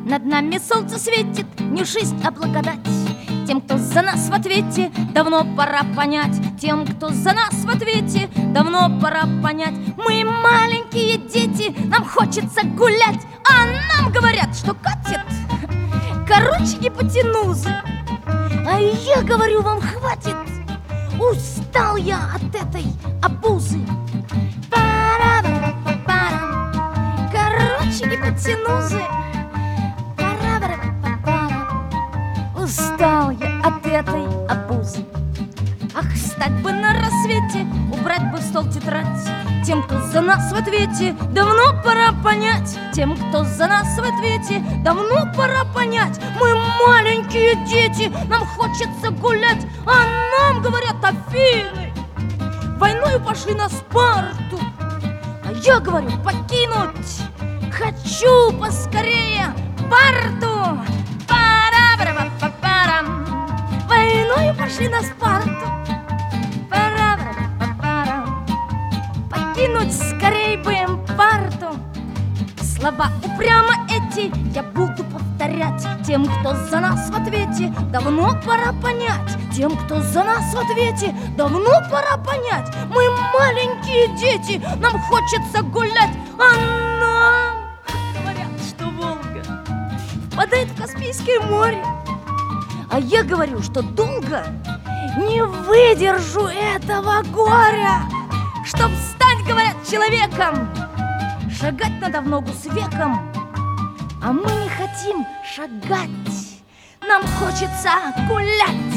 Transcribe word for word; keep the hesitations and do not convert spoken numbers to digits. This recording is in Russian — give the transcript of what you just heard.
Над нами солнце светит, не жизнь, а благодать. Тем, кто за нас в ответе, давно пора понять. Тем, кто за нас в ответе, давно пора понять. Мы маленькие дети, нам хочется гулять, а нам говорят, что катит короче гипотенузы. А я говорю вам, хватит, устал я от этой обузы. Пара-пара-пара. Короче гипотенузы. Устал я от этой обузы. Ах, встать бы на рассвете, убрать бы в стол тетрадь. Тем, кто за нас в ответе, давно пора понять. Тем, кто за нас в ответе, давно пора понять. Мы маленькие дети, нам хочется гулять, а нам говорят: Афины войною пошли на Спарту. А я говорю: покинуть хочу поскорее Спарту. Пара-пара-пара-пара. Войною пошли на Спарту. Пара-пара-пара. Покинуть скорей бы им Спарту. Слова упрямо эти я буду повторять. Тем, кто за нас в ответе, давно пора понять. Тем, кто за нас в ответе, давно пора понять. Мы маленькие дети, нам хочется гулять, а нам говорят, что Волга впадает в Каспийское море. А я говорю, что долго не выдержу этого горя. Чтоб стать, говорят, человеком, шагать надо в ногу с веком. А мы не хотим шагать, нам хочется гулять.